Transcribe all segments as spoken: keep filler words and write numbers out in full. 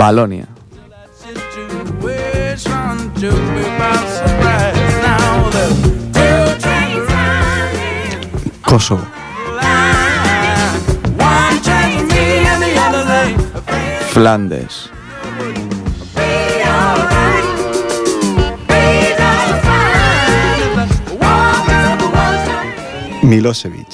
Valonia. Kosovo. Flandes. Milosevic.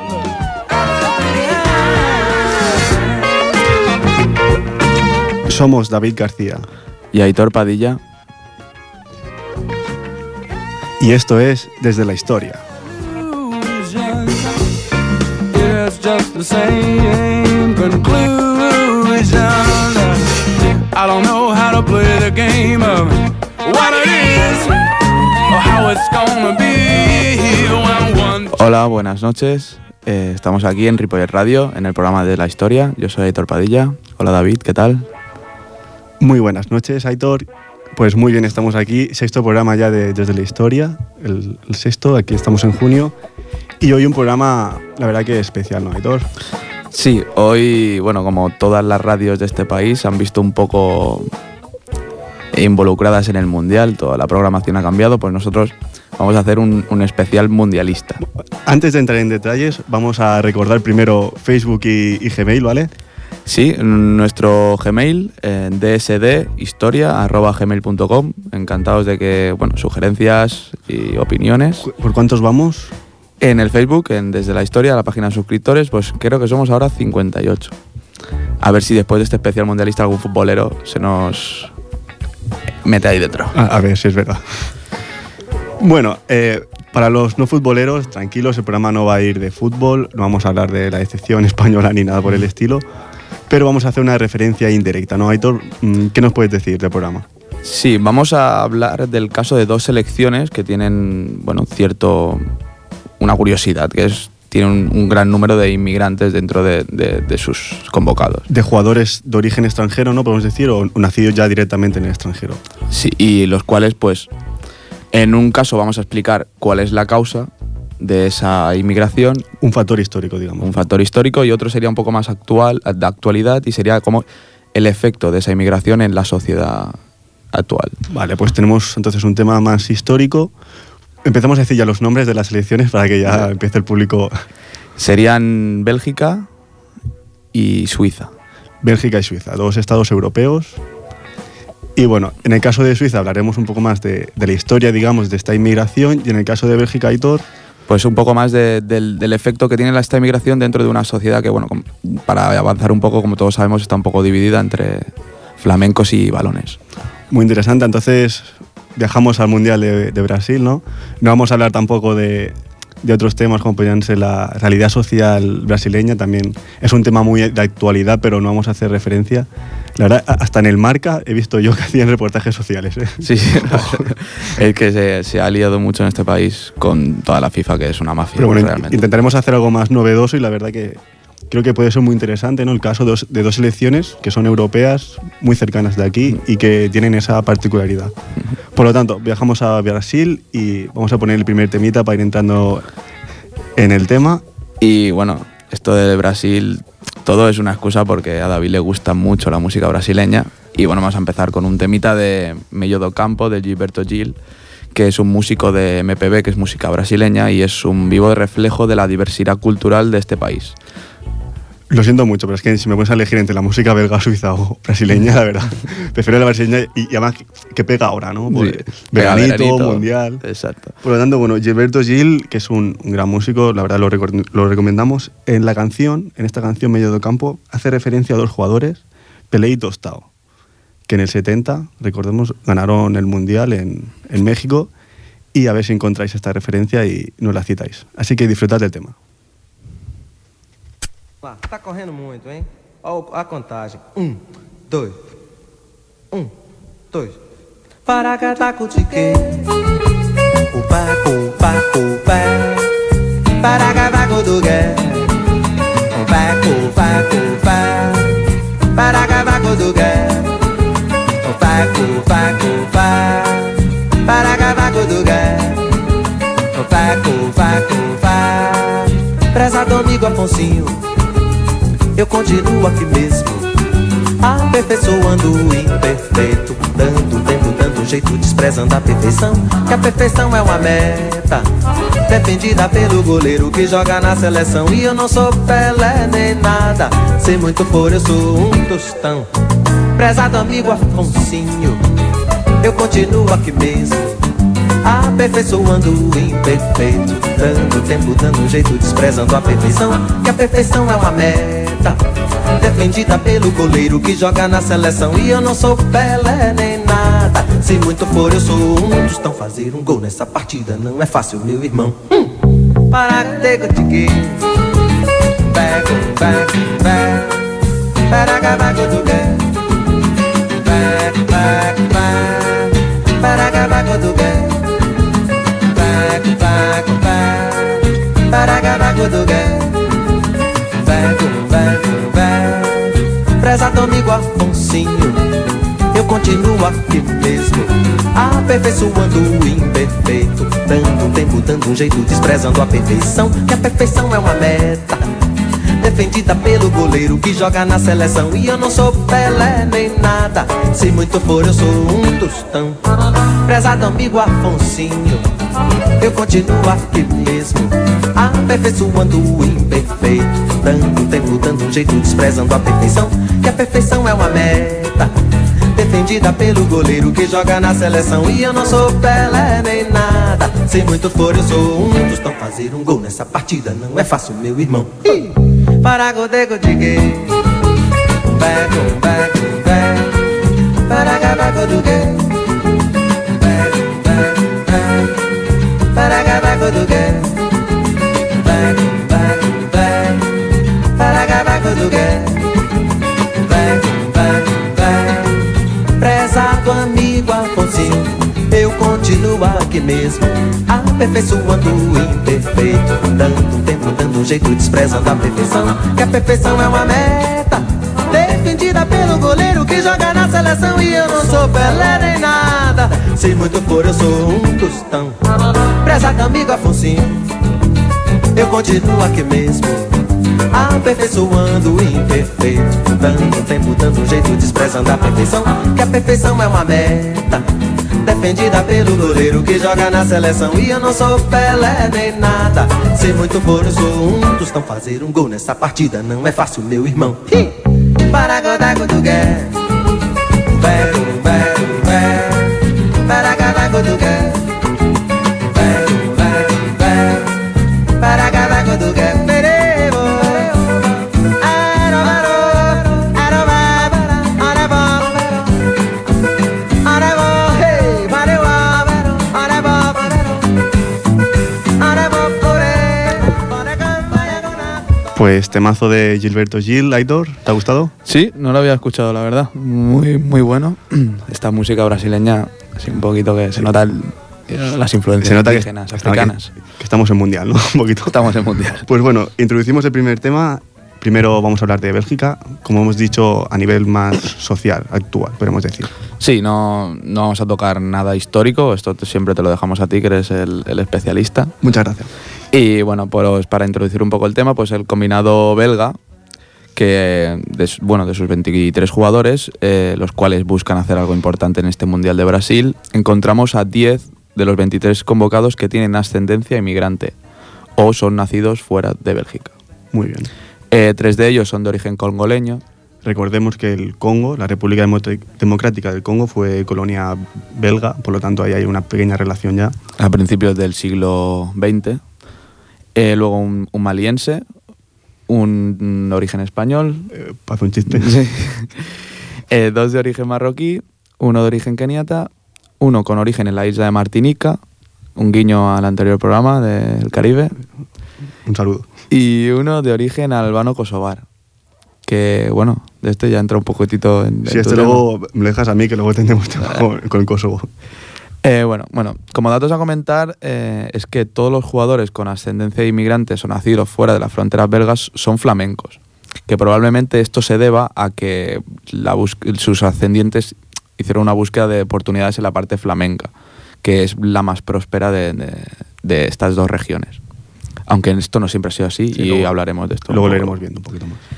Somos David García. Y Aitor Padilla. Y esto es Desde la Historia. Hola, buenas noches. Eh, estamos aquí en Ripollet Radio, en el programa de la historia. Yo soy Aitor Padilla. Hola David, ¿qué tal? Muy buenas noches, Aitor. Pues muy bien, estamos aquí. Sexto programa ya de Desde la Historia, el, el sexto, aquí estamos en junio. Y hoy un programa, la verdad que especial, ¿no, Aitor? Sí, hoy, bueno, como todas las radios de este país han visto un poco involucradas en el Mundial, toda la programación ha cambiado, pues nosotros vamos a hacer un, un especial mundialista. Antes de entrar en detalles, vamos a recordar primero Facebook y, y Gmail, ¿vale? Sí, nuestro Gmail, eh, d s d historia arroba gmail punto com. Encantados de que, bueno, sugerencias y opiniones. ¿Por cuántos vamos? En el Facebook, en Desde la Historia, la página de suscriptores, pues creo que somos ahora cincuenta y ocho. A ver si después de este especial mundialista algún futbolero se nos mete ahí dentro. A, a ver si es verdad. Bueno, eh, para los no futboleros, tranquilos, el programa no va a ir de fútbol, no vamos a hablar de la excepción española ni nada por el estilo, pero vamos a hacer una referencia indirecta, ¿no, Aitor? ¿Qué nos puedes decir del programa? Sí, vamos a hablar del caso de dos selecciones que tienen, bueno, cierto, una curiosidad, que es tienen un, un gran número de inmigrantes dentro de, de, de sus convocados. De jugadores de origen extranjero, ¿no? Podemos decir, o nacidos ya directamente en el extranjero. Sí, y los cuales, pues, en un caso vamos a explicar cuál es la causa de esa inmigración. Un factor histórico, digamos. Un factor histórico, y otro sería un poco más actual, de actualidad, y sería como el efecto de esa inmigración en la sociedad actual. Vale, pues tenemos entonces un tema más histórico. Empezamos a decir ya los nombres de las selecciones para que ya empiece el público. Serían Bélgica y Suiza. Bélgica y Suiza, dos estados europeos. Y bueno, en el caso de Suiza hablaremos un poco más de, de la historia, digamos, de esta inmigración, y en el caso de Bélgica, Aitor, pues un poco más de, del, del efecto que tiene esta inmigración dentro de una sociedad que, bueno, para avanzar un poco, como todos sabemos, está un poco dividida entre flamencos y balones. Muy interesante. Entonces viajamos al Mundial de, de Brasil, ¿no? No vamos a hablar tampoco de, de otros temas como podrían ser la realidad social brasileña, también es un tema muy de actualidad, pero no vamos a hacer referencia. La verdad, hasta en el Marca he visto yo que hacían reportajes sociales, ¿eh? Sí, sí. Es que se, se ha liado mucho en este país con toda la FIFA, que es una mafia. Pero bueno, realmente. Intentaremos hacer algo más novedoso, y la verdad que creo que puede ser muy interesante, ¿no? El caso de dos, de dos selecciones que son europeas, muy cercanas de aquí, y que tienen esa particularidad. Por lo tanto, viajamos a Brasil y vamos a poner el primer temita para ir entrando en el tema. Y bueno, esto de Brasil, todo es una excusa porque a David le gusta mucho la música brasileña. Y bueno, vamos a empezar con un temita de Meio do Campo, de Gilberto Gil, que es un músico de M P B, que es música brasileña, y es un vivo reflejo de la diversidad cultural de este país. Lo siento mucho, pero es que si me pones a elegir entre la música belga, suiza o brasileña, la verdad, prefiero la brasileña, y, y además que pega ahora, ¿no? Por, sí, veranito, veranito, mundial. Exacto. Por lo tanto, bueno, Gilberto Gil, que es un, un gran músico, la verdad lo, lo recomendamos. En la canción, en esta canción Meio do Campo, hace referencia a dos jugadores, Pelé y Tostao, que en el setenta, recordemos, ganaron el Mundial en, en México, y a ver si encontráis esta referencia y nos la citáis. Así que disfrutad del tema. Tá correndo muito, hein? Ó a contagem. Um, dois. Um, dois. Paracatacutique. Upa, upa, upa. Paracatacudugué. Upa, upa, upa. Paracatacudugué. Upa, upa, upa. Paracatacudugué. Upa, upa, upa. Prezado amigo Afonsinho, eu continuo aqui mesmo, aperfeiçoando o imperfeito, dando tempo, dando jeito, desprezando a perfeição, que a perfeição é uma meta defendida pelo goleiro que joga na seleção. E eu não sou Pelé nem nada, se muito for eu sou um tostão. Prezado amigo Afonsinho, eu continuo aqui mesmo, aperfeiçoando o imperfeito, dando tempo, dando jeito, desprezando a perfeição, que a perfeição é uma meta defendida pelo goleiro que joga na seleção. E eu não sou Pelé nem nada, se muito for eu sou um tostão. Fazer um gol nessa partida não é fácil, meu irmão. hum. Para de gotigue, back, back, back, para acabar com o back, back, back, para acabar com o back, back, back, back, para acabar com o back, back, back, back. Prezado amigo Afonsinho, eu continuo aqui mesmo, aperfeiçoando o imperfeito, dando tempo, dando um jeito, desprezando a perfeição, que a perfeição é uma meta defendida pelo goleiro que joga na seleção. E eu não sou Pelé nem nada, se muito for eu sou um tostão. Prezado amigo Afonsinho, eu continuo aqui mesmo, aperfeiçoando o imperfeito, dando tempo, dando um jeito, desprezando a perfeição, que a perfeição é uma meta defendida pelo goleiro que joga na seleção. E eu não sou Pelé nem nada, se muito for eu sou um tostão. Fazer um gol nessa partida não é fácil, meu irmão. Para godego de gay, back, back, back, para acabar com o gay, back, back, back, para acabar com o gay, back, back, back, para acabar com o gay, back, back, back. Prezado amigo Afonsinho, eu continuo aqui mesmo, aperfeiçoando o imperfeito, dando tempo, dando um jeito, desprezando a perfeição, que a perfeição é uma meta defendida pelo goleiro que joga na seleção. E eu não sou Pelé nem nada, se muito for eu sou um tostão. Prezado amigo Afonsinho, eu continuo aqui mesmo, aperfeiçoando o imperfeito, dando tempo, dando um jeito, desprezando a perfeição, que a perfeição é uma meta defendida pelo goleiro que joga na seleção. E eu não sou Pelé nem nada, se muito for eu sou um tostão. Fazer um gol nessa partida não é fácil, meu irmão. Para godar com o gué, back, back, back, para acabar com o gué, back, back, back, para acabar com o gué. Pues temazo de Gilberto Gil, Aitor, ¿te ha gustado? Sí, no lo había escuchado, la verdad. Muy, muy bueno. Esta música brasileña, así un poquito que se nota el, las influencias se nota indígenas, que, africanas. Que, que estamos en mundial, ¿no? Un poquito. Estamos en mundial. Pues bueno, introducimos el primer tema. Primero vamos a hablar de Bélgica, como hemos dicho, a nivel más social, actual, podemos decir. Sí, no, no vamos a tocar nada histórico, esto te, siempre te lo dejamos a ti, que eres el, el especialista. Muchas gracias. Y bueno, pues para introducir un poco el tema, pues el combinado belga, que de, bueno, de sus veintitrés jugadores, eh, los cuales buscan hacer algo importante en este Mundial de Brasil, encontramos a diez de los veintitrés convocados que tienen ascendencia inmigrante o son nacidos fuera de Bélgica. Muy bien. Eh, tres de ellos son de origen congoleño. Recordemos que el Congo, la República Democrática del Congo, fue colonia belga, por lo tanto ahí hay una pequeña relación ya. A principios del siglo veinte. Eh, luego un, un maliense, un, un origen español. Eh, Para un chiste. Sí. eh, dos de origen marroquí, uno de origen keniata, uno con origen en la isla de Martinica, un guiño al anterior programa del Caribe. Un saludo. Y uno de origen albano-kosovar. Que, bueno, de este ya entra un poquitito en... Si en este luego me lo dejas a mí, que luego tendremos con, con Kosovo. Eh, bueno, bueno, como datos a comentar, eh, es que todos los jugadores con ascendencia de inmigrantes o nacidos fuera de las fronteras belgas son flamencos. Que probablemente esto se deba a que la sus ascendientes hicieron una búsqueda de oportunidades en la parte flamenca, que es la más próspera de, de, de estas dos regiones. Aunque esto no siempre ha sido así, sí, y luego, hablaremos de esto. Luego lo iremos viendo un poquito más.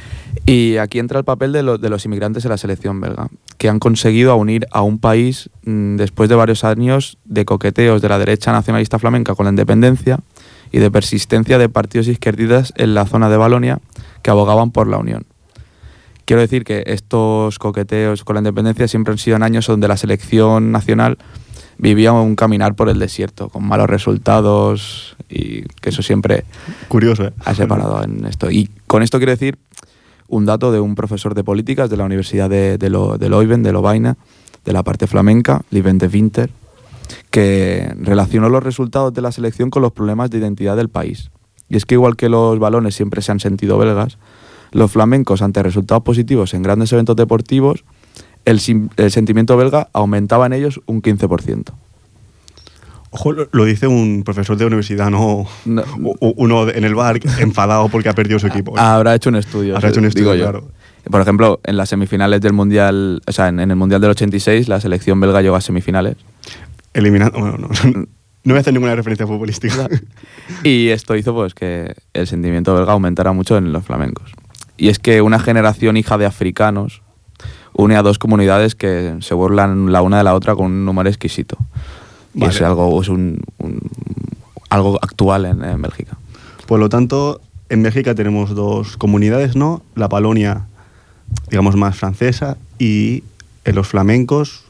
Y aquí entra el papel de, lo, de los inmigrantes en la selección belga, que han conseguido unir a un país mmm, después de varios años de coqueteos de la derecha nacionalista flamenca con la independencia y de persistencia de partidos izquierdistas en la zona de Valonia que abogaban por la unión. Quiero decir que estos coqueteos con la independencia siempre han sido en años donde la selección nacional vivía un caminar por el desierto, con malos resultados, y que eso siempre Curioso, ¿eh? ha separado en esto. Y con esto quiero decir un dato de un profesor de políticas de la Universidad de, de, Lo, de Leuven, de Lovaina, de la parte flamenca, Lieven de Winter, que relacionó los resultados de la selección con los problemas de identidad del país. Y es que igual que los balones siempre se han sentido belgas, los flamencos, ante resultados positivos en grandes eventos deportivos, el, el sentimiento belga aumentaba en ellos un quince por ciento. Ojo, lo, lo dice un profesor de universidad, no, no uno en el bar enfadado porque ha perdido su equipo. Habrá hecho un estudio. Habrá hecho un estudio, digo claro. Yo. Por ejemplo, en las semifinales del Mundial, o sea, en, en el Mundial del ochenta y seis, la selección belga llegó a semifinales. Eliminando, bueno, no, no, no voy a hacer ninguna referencia futbolística. Y esto hizo pues que el sentimiento belga aumentara mucho en los flamencos. Y es que una generación hija de africanos une a dos comunidades que se burlan la una de la otra con un número exquisito. Y vale. es algo, es un, un, algo actual en, en Bélgica. Por lo tanto, en Bélgica tenemos dos comunidades, ¿no? La Valonia, digamos, más francesa, y en los flamencos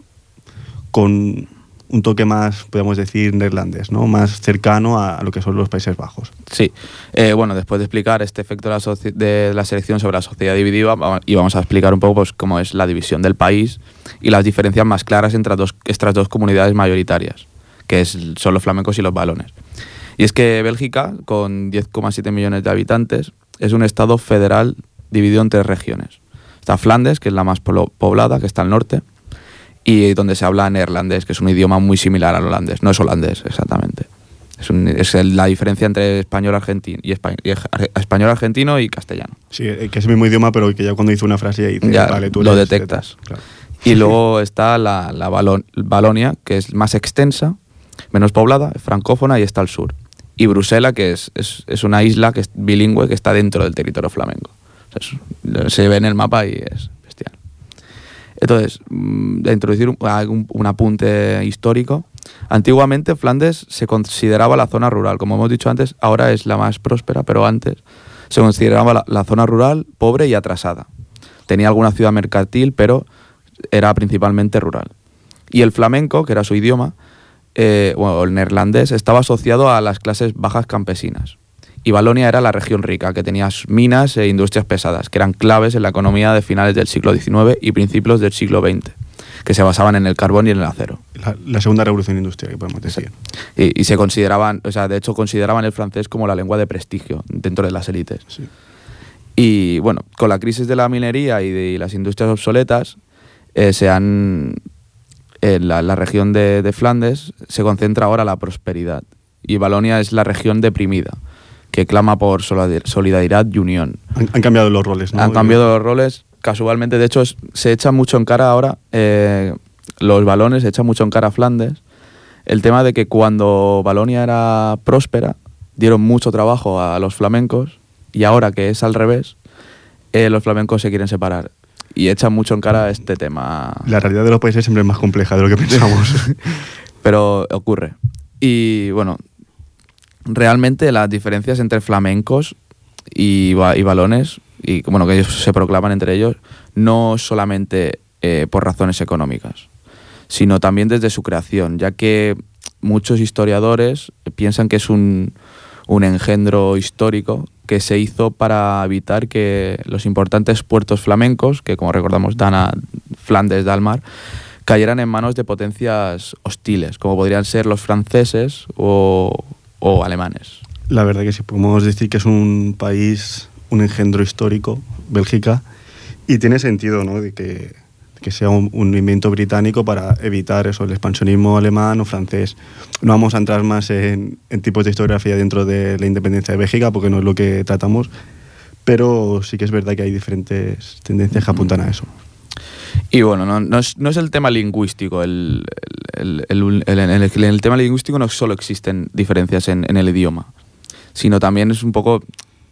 con un toque más, podemos decir, neerlandés, ¿no? Más cercano a lo que son los Países Bajos. Sí. Eh, bueno, después de explicar este efecto de la, soci- de la selección sobre la sociedad dividida, y vamos a explicar un poco pues, cómo es la división del país y las diferencias más claras entre dos, estas dos comunidades mayoritarias, que es, son los flamencos y los balones. Y es que Bélgica, con diez coma siete millones de habitantes, es un estado federal dividido en tres regiones. Está Flandes, que es la más poblada, que está al norte, y donde se habla neerlandés, que es un idioma muy similar al holandés. No es holandés, exactamente. Es, un, es el, la diferencia entre español argentino y, espa, y español argentino y castellano. Sí, que es el mismo idioma, pero que ya cuando dice una frase dice, ya vale, tú lo eres, detectas. Claro. Y luego está la, la Valon, Valonia, que es más extensa, menos poblada, francófona, y está al sur. Y Bruselas, que es, es, es una isla que es bilingüe, que está dentro del territorio flamenco. O sea, es, se ve en el mapa y es bestial. Entonces, de introducir un, un, un apunte histórico, antiguamente Flandes se consideraba la zona rural. Como hemos dicho antes, ahora es la más próspera, pero antes se consideraba la, la zona rural pobre y atrasada. Tenía alguna ciudad mercantil, pero era principalmente rural. Y el flamenco, que era su idioma, eh, bueno, el neerlandés, estaba asociado a las clases bajas campesinas. Y Valonia era la región rica, que tenía minas e industrias pesadas, que eran claves en la economía de finales del siglo diecinueve y principios del siglo veinte, que se basaban en el carbón y en el acero. La, la segunda revolución industrial, que podemos decir. Y, y se consideraban, o sea, de hecho consideraban el francés como la lengua de prestigio dentro de las élites. Sí. Y bueno, con la crisis de la minería y de las industrias obsoletas, eh, se han, en la, la región de, de Flandes se concentra ahora la prosperidad. Y Valonia es la región deprimida, que clama por solidaridad y unión. Han, han cambiado los roles, ¿no? Han cambiado los roles, casualmente. De hecho, es, se echa mucho en cara ahora, eh, los balones se echan mucho en cara a Flandes, el tema de que cuando Valonia era próspera, dieron mucho trabajo a los flamencos, y ahora que es al revés, eh, los flamencos se quieren separar. Y echan mucho en cara este tema. La realidad de los países siempre es más compleja de lo que pensamos. Pero ocurre. Y bueno, realmente las diferencias entre flamencos y, y balones, y bueno, que ellos se proclaman entre ellos, no solamente eh, por razones económicas, sino también desde su creación, ya que muchos historiadores piensan que es un, un engendro histórico que se hizo para evitar que los importantes puertos flamencos, que como recordamos dan a Flandes, Dalmar, cayeran en manos de potencias hostiles, como podrían ser los franceses o, o alemanes. La verdad que sí, podemos decir que es un país, un engendro histórico, Bélgica, y tiene sentido, ¿no?, de que, que sea un, un invento británico para evitar eso, el expansionismo alemán o francés. No vamos a entrar más en, en tipos de historiografía dentro de la independencia de Bélgica, porque no es lo que tratamos, pero sí que es verdad que hay diferentes tendencias que apuntan a eso. Y bueno, no, no, es, no es el tema lingüístico. El, el, el, el, el, el, el tema lingüístico no solo existen diferencias en, en el idioma, sino también es un poco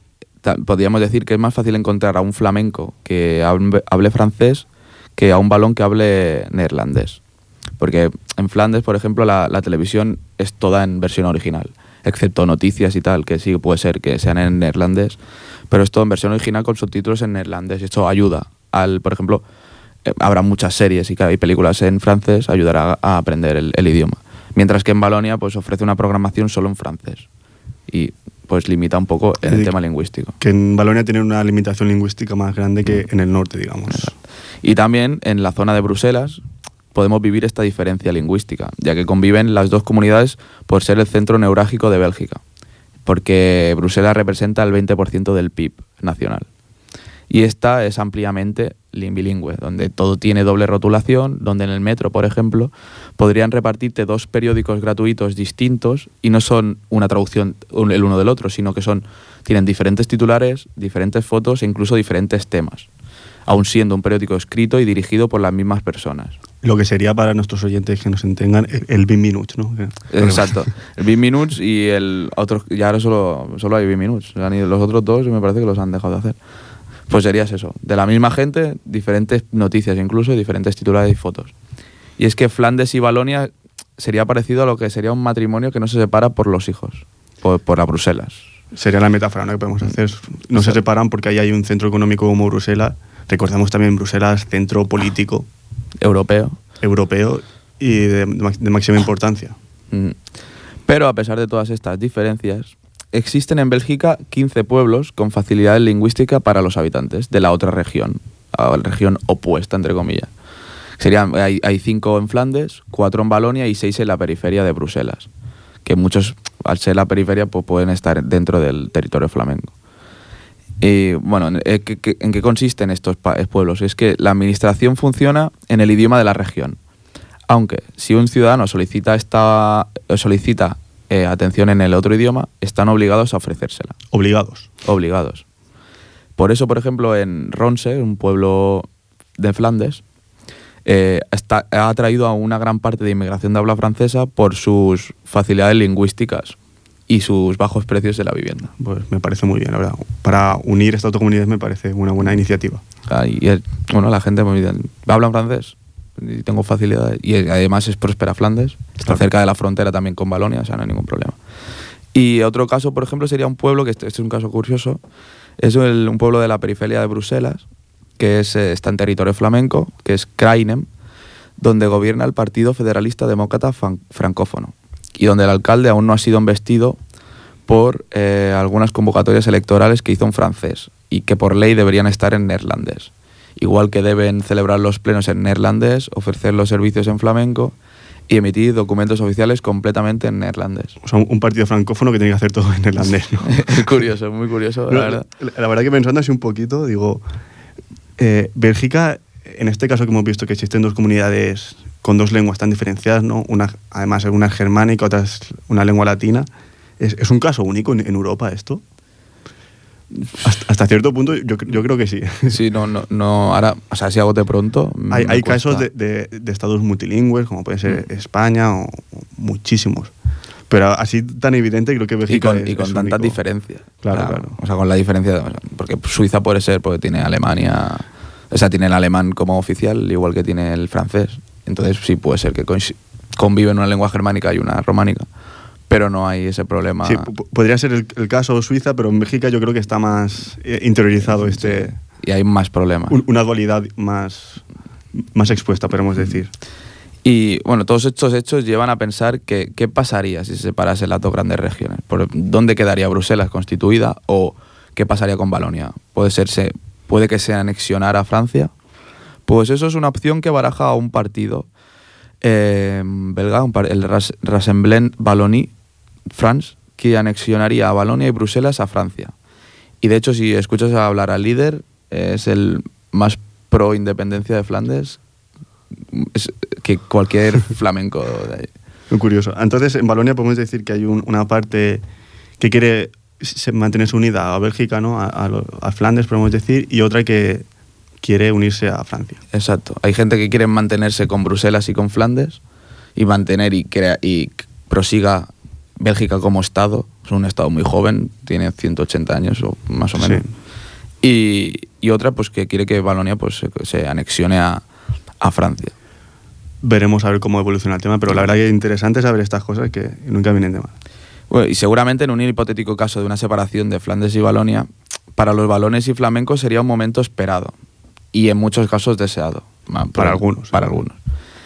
ta- podríamos decir que es más fácil encontrar a un flamenco que hable, hable francés que a un valón que hable neerlandés. Porque en Flandes, por ejemplo, la, la televisión es toda en versión original, excepto noticias y tal, que sí puede ser que sean en neerlandés, pero es todo en versión original con subtítulos en neerlandés. Y esto ayuda al, por ejemplo, eh, habrá muchas series y, y películas en francés, ayudará a, a aprender el, el idioma. Mientras que en Valonia pues ofrece una programación solo en francés y pues limita un poco en el tema lingüístico. Que en Valonia tiene una limitación lingüística más grande que en el norte, digamos. Exacto. Y también en la zona de Bruselas podemos vivir esta diferencia lingüística, ya que conviven las dos comunidades por ser el centro neurálgico de Bélgica, porque Bruselas representa el veinte por ciento del P I B nacional. Y esta es ampliamente bilingüe, donde todo tiene doble rotulación, donde en el metro, por ejemplo, podrían repartirte dos periódicos gratuitos distintos y no son una traducción el uno del otro, sino que son tienen diferentes titulares, diferentes fotos e incluso diferentes temas, aun siendo un periódico escrito y dirigido por las mismas personas. Lo que sería para nuestros oyentes que nos entengan el, el vint minuts, ¿no? Exacto. El vint minuts y el otro, y ahora solo, solo hay vint minuts. Los otros dos me parece que los han dejado de hacer. Pues serías eso, de la misma gente, diferentes noticias incluso, diferentes titulares y fotos. Y es que Flandes y Valonia sería parecido a lo que sería un matrimonio que no se separa por los hijos, por, por la Bruselas. Sería la metáfora, ¿no?, que podemos hacer. No se separan porque ahí hay un centro económico como Bruselas. Recordamos también Bruselas, centro político Europeo. Europeo y de, de máxima importancia. Mm. Pero a pesar de todas estas diferencias, existen en Bélgica quince pueblos con facilidad lingüística para los habitantes de la otra región, la región opuesta, entre comillas. Serían, hay, hay cinco en Flandes, cuatro en Valonia y seis en la periferia de Bruselas, que muchos, al ser la periferia, pues pueden estar dentro del territorio flamenco. Y bueno, ¿en qué, en qué consisten estos pueblos? Es que la administración funciona en el idioma de la región, aunque si un ciudadano solicita, esta, solicita eh, atención en el otro idioma, están obligados a ofrecérsela. Obligados. Obligados. Por eso, por ejemplo, en Ronse, un pueblo de Flandes, eh, está, ha atraído a una gran parte de inmigración de habla francesa por sus facilidades lingüísticas y sus bajos precios de la vivienda. Pues me parece muy bien, la verdad. Para unir estas dos comunidades me parece una buena iniciativa. Ah, y el, bueno, la gente me dice, ¿hablan francés? Y tengo facilidad. Y además es próspera Flandes, está claro, cerca de la frontera también con Valonia, o sea, no hay ningún problema. Y otro caso, por ejemplo, sería un pueblo, que este, este es un caso curioso, es el, un pueblo de la periferia de Bruselas, que es, eh, está en territorio flamenco, que es Krainem, donde gobierna el Partido Federalista Demócrata fan, Francófono, y donde el alcalde aún no ha sido investido por eh, algunas convocatorias electorales que hizo un francés y que por ley deberían estar en neerlandés. Igual que deben celebrar los plenos en neerlandés, ofrecer los servicios en flamenco y emitir documentos oficiales completamente en neerlandés. O sea, un partido francófono que tiene que hacer todo en neerlandés, ¿no? Es curioso, muy curioso, la verdad. La, la verdad que pensando así un poquito, digo, eh, Bélgica, en este caso que hemos visto que existen dos comunidades con dos lenguas tan diferenciadas, ¿no? Una, además una es germánica, otra es una lengua latina. ¿Es, es un caso único en, en Europa esto? Hasta, hasta cierto punto yo, yo creo que sí. Sí, no, no, no, ahora, o sea, si hago de pronto... Hay, hay casos de, de, de estados multilingües, como puede ser mm. España, o, o muchísimos. Pero así tan evidente creo que Bélgica Y con, es, y con es tantas único. diferencias. Claro, o sea, claro. O sea, con la diferencia... De, porque Suiza puede ser, porque tiene Alemania... O sea, tiene el alemán como oficial, igual que tiene el francés. Entonces sí puede ser que conviven una lengua germánica y una románica. Pero no hay ese problema. Sí, podría ser el, el caso Suiza, pero en Bélgica yo creo que está más eh, interiorizado este... Sí. Y hay más problemas. Un, una dualidad más, más expuesta, podemos decir. Y bueno, todos estos hechos llevan a pensar que qué pasaría si se separasen las dos grandes regiones. ¿Por dónde quedaría Bruselas constituida o qué pasaría con Valonia? Puede ser, se, puede que se anexionara a Francia. Pues eso es una opción que baraja un partido eh, belga, un par, el Rassemblement Wallonie France, que anexionaría a Valonia y Bruselas a Francia. Y de hecho, si escuchas hablar al líder, es el más pro independencia de Flandes es que cualquier flamenco de ahí. Muy curioso. Entonces, en Valonia podemos decir que hay un, una parte que quiere mantenerse unida a Bélgica, ¿no? a, a, a Flandes, podemos decir, y otra que quiere unirse a Francia. Exacto. Hay gente que quiere mantenerse con Bruselas y con Flandes y mantener y, crea, y prosiga Bélgica como Estado, es un estado muy joven, tiene ciento ochenta años o más o menos. Sí. Y, y otra pues que quiere que Valonia pues se, se anexione a, a Francia. Veremos a ver cómo evoluciona el tema, pero la verdad que es interesante saber estas cosas que nunca vienen de mal. Bueno, y seguramente en un hipotético caso de una separación de Flandes y Valonia, para los valones y flamencos sería un momento esperado y en muchos casos deseado. Para, para algunos. Para ¿sí? algunos.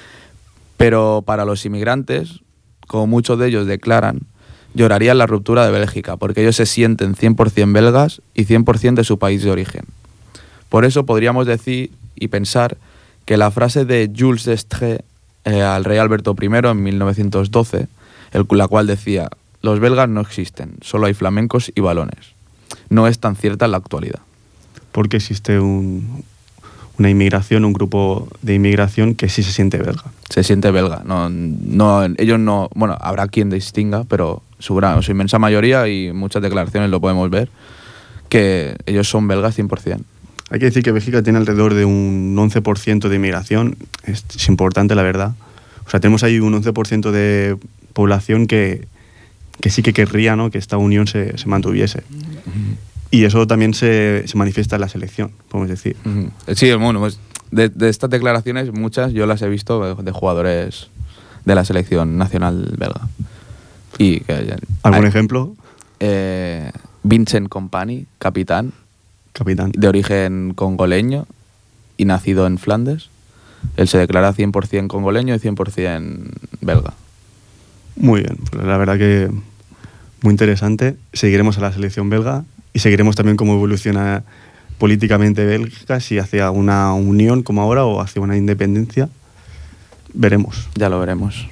Pero para los inmigrantes, como muchos de ellos declaran, llorarían la ruptura de Bélgica, porque ellos se sienten cien por ciento belgas y cien por ciento de su país de origen. Por eso podríamos decir y pensar que la frase de Jules d'Estrées eh, al rey Alberto primero en mil novecientos doce, el, la cual decía: los belgas no existen, solo hay flamencos y valones, no es tan cierta en la actualidad. Porque existe un, una inmigración, un grupo de inmigración que sí se siente belga. Se siente belga. No, no, ellos no... Bueno, habrá quien distinga, pero su, gran, su inmensa mayoría, y muchas declaraciones lo podemos ver, que ellos son belgas cien por ciento. Hay que decir que Bélgica tiene alrededor de un once por ciento de inmigración. Es, es importante, la verdad. O sea, tenemos ahí un once por ciento de población que, que sí que querría, ¿no?, que esta unión se, se mantuviese. Uh-huh. Y eso también se, se manifiesta en la selección, podemos decir. Uh-huh. Sí, bueno, pues de, de estas declaraciones, muchas yo las he visto de, de jugadores de la selección nacional belga. Y que, ¿Algún hay, ejemplo? Eh, Vincent Kompany, capitán. Capitán. De origen congoleño y nacido en Flandes. Él se declara cien por ciento congoleño y cien por ciento belga. Muy bien, pues la verdad que muy interesante. Seguiremos a la selección belga y seguiremos también cómo evoluciona políticamente Bélgica, si hacia una unión como ahora o hacia una independencia. Veremos. Ya lo veremos.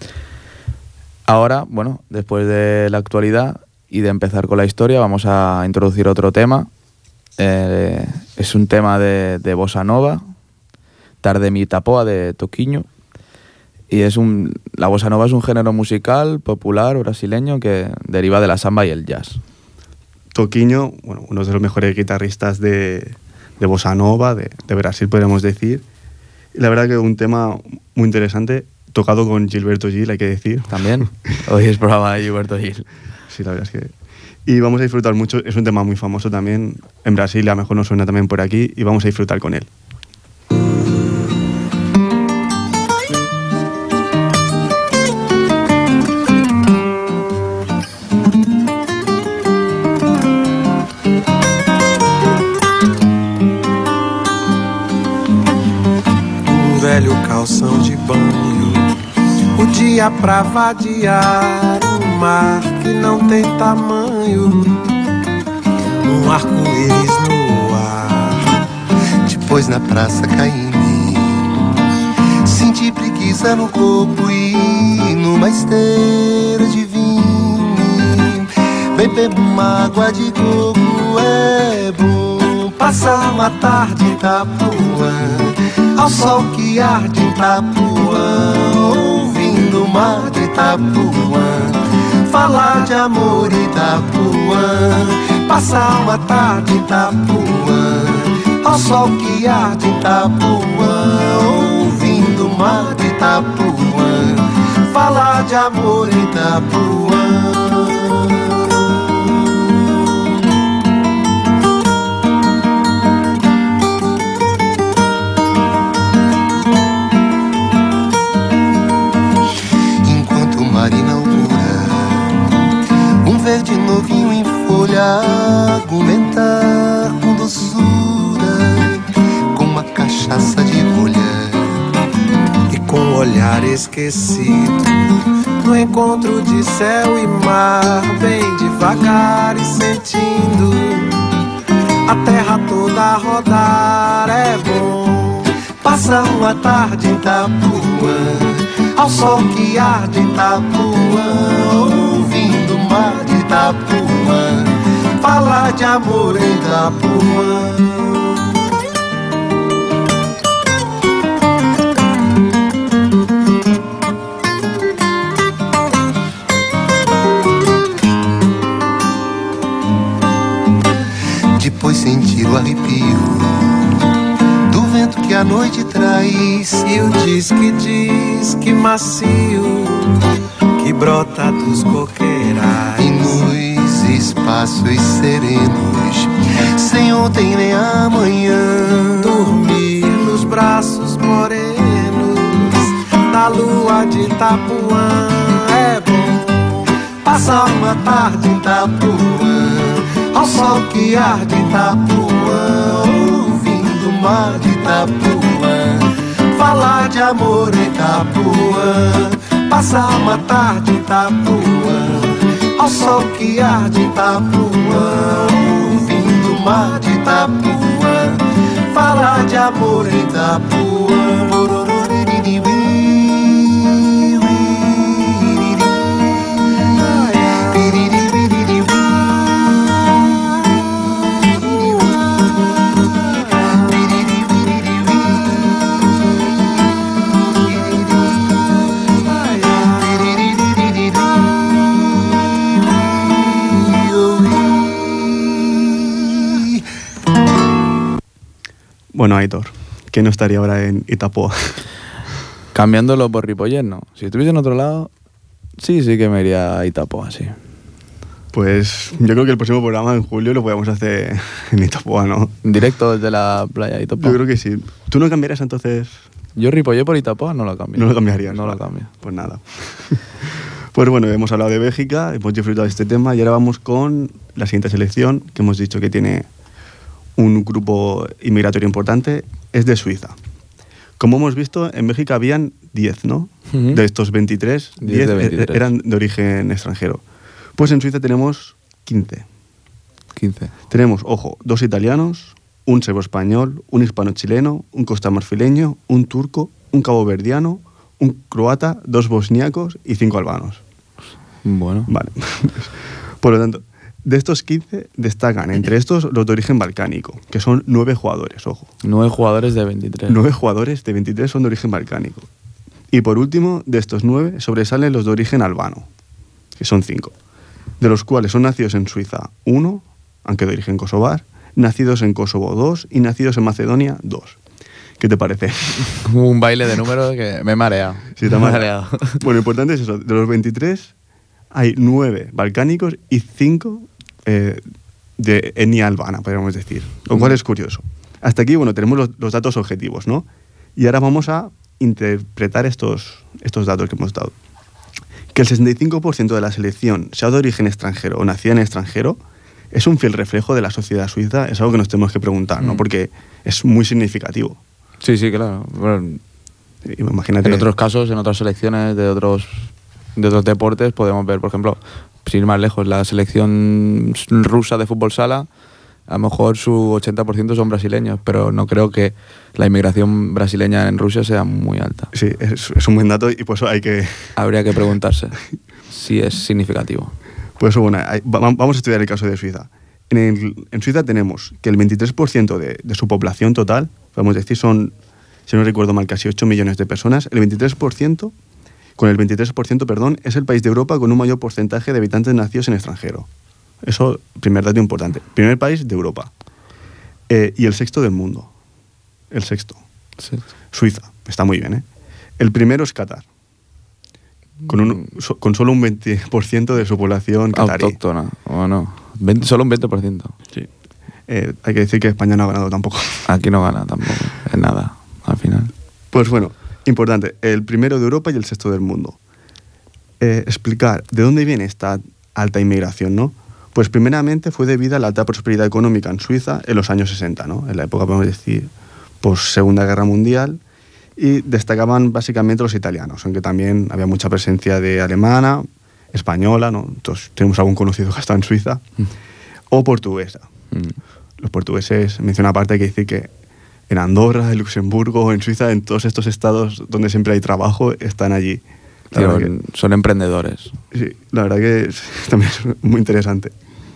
Ahora, bueno, después de la actualidad y de empezar con la historia, vamos a introducir otro tema. Eh, es un tema de, de bossa nova, Tarde mi tapoa de Toquinho, y es un, la bossa nova es un género musical popular brasileño que deriva de la samba y el jazz. Toquinho, bueno, uno de los mejores guitarristas de, de bossa nova de, de Brasil, podríamos decir. Y la verdad que un tema muy interesante, tocado con Gilberto Gil, hay que decir. También, hoy es programa de Gilberto Gil. Sí, la verdad es que... Y vamos a disfrutar mucho, es un tema muy famoso también en Brasil, a lo mejor nos suena también por aquí, y vamos a disfrutar con él. Um velho calção de banho, o dia pra vadiar, um mar que não tem tamanho, um arco-íris no ar. Depois na praça caí em mim, senti preguiça no corpo e numa esteira de vinho, beber uma água de coco é bom. Passar uma tarde em Itapuã, ao sol que arde em Itapuã, ouvindo o mar de Itapuã, falar de amor em Itapuã. Passar uma tarde em Itapuã, ao sol que arde em Itapuã, ouvindo o mar de Itapuã, falar de amor em Itapuã. Verde novinho em folha, argumentar com doçura, com uma cachaça de rolha e com um olhar esquecido, no encontro de céu e mar, bem devagar e sentindo a terra toda a rodar. É bom passar uma tarde em Itapuã, ao sol que arde em Itapuã, ouvindo o mar de Itapuã, falar de amor em Itapuã. Depois sentir o arrepio do vento que a noite traz, e o diz que diz que macio que brota dos coqueirais, e no espaços serenos, sem ontem nem amanhã. Dormir nos braços morenos da lua de Itapuã é bom. Passar uma tarde em Itapuã, ao sol que arde em Itapuã, ouvindo o mar de Itapuã, falar de amor em Itapuã. Passar uma tarde em Itapuã, ao sol que arde em Itapuã, ouvindo o mar de Itapuã, falar de amor em Itapuã. Bueno, Aitor, ¿quién no estaría ahora en Itapoa? Cambiándolo por Ripollet, no. Si estuviese en otro lado, sí, sí que me iría a Itapoa, sí. Pues yo creo que el próximo programa en julio lo podemos hacer en Itapoa, ¿no? Directo desde la playa de Itapoa. Yo creo que sí. ¿Tú no cambiarías entonces? Yo Ripollet por Itapoa no lo cambio. No lo cambiarías. No vale. lo cambio. Pues nada. Pues bueno, hemos hablado de Bélgica, hemos disfrutado de este tema y ahora vamos con la siguiente selección, que hemos dicho que tiene un grupo inmigratorio importante, es de Suiza. Como hemos visto, en Bélgica habían diez, ¿no? Uh-huh. De estos veintitrés, diez de veintitrés eran de origen extranjero. Pues en Suiza tenemos quince. quince. Tenemos, ojo, dos italianos, un serbo-español, un hispano-chileno, un costa-marfileño, un turco, un caboverdiano, un croata, dos bosníacos y cinco albanos. Bueno. Vale. Por lo tanto, de estos quince destacan entre estos los de origen balcánico, que son nueve jugadores, ojo. Nueve jugadores de veintitrés. Nueve jugadores de veintitrés son de origen balcánico. Y por último, de estos nueve sobresalen los de origen albano, que son cinco, de los cuales son nacidos en Suiza uno, aunque de origen kosovar, nacidos en Kosovo dos y nacidos en Macedonia dos. ¿Qué te parece? Un baile de números que me he mareado. Sí, te ha mareado. Bueno, lo importante es eso. De los veintitrés hay nueve balcánicos y cinco eh, de etnia albana, podríamos decir. Lo cual es curioso. Hasta aquí, bueno, tenemos los, los datos objetivos, ¿no? Y ahora vamos a interpretar estos, estos datos que hemos dado. Que el sesenta y cinco por ciento de la selección sea de origen extranjero o nacida en extranjero es un fiel reflejo de la sociedad suiza, es algo que nos tenemos que preguntar, ¿no? Mm. Porque es muy significativo. Sí, sí, claro. Bueno, imagínate. En otros casos, en otras selecciones de otros, de otros deportes, podemos ver, por ejemplo, sin ir más lejos, la selección rusa de fútbol sala, a lo mejor su ochenta por ciento son brasileños, pero no creo que la inmigración brasileña en Rusia sea muy alta. Sí, es, es un buen dato y por eso hay que... Habría que preguntarse si es significativo. Pues bueno, hay, vamos a estudiar el caso de Suiza. En, el, en Suiza tenemos que el veintitrés por ciento de, de su población total, podemos decir, son, si no recuerdo mal, casi ocho millones de personas. El veintitrés por ciento, con el veintitrés por ciento, perdón, es el país de Europa con un mayor porcentaje de habitantes nacidos en extranjero. Eso, primer dato importante. Primer país de Europa. Eh, y el sexto del mundo. El sexto. Sí. Suiza. Está muy bien, ¿eh? El primero es Qatar. Con, un, so, con solo un veinte por ciento de su población qatarí. Autóctona, o no. veinte, solo un veinte por ciento. Sí. Eh, hay que decir que España no ha ganado tampoco. Aquí no gana tampoco, en nada, al final. Pues bueno, importante, el primero de Europa y el sexto del mundo. Eh, explicar de dónde viene esta alta inmigración, ¿no? Pues primeramente fue debida a la alta prosperidad económica en Suiza en los años sesenta, ¿no? En la época, podemos decir, post Segunda Guerra Mundial, y destacaban básicamente los italianos, aunque también había mucha presencia de alemana, española, ¿no? Entonces tenemos algún conocido que está en Suiza, mm. o portuguesa. Mm. Los portugueses, menciona aparte, hay que decir que en Andorra, en Luxemburgo, en Suiza, en todos estos estados donde siempre hay trabajo, están allí. Sí, que, son emprendedores. Sí, la verdad que es, también es muy interesante.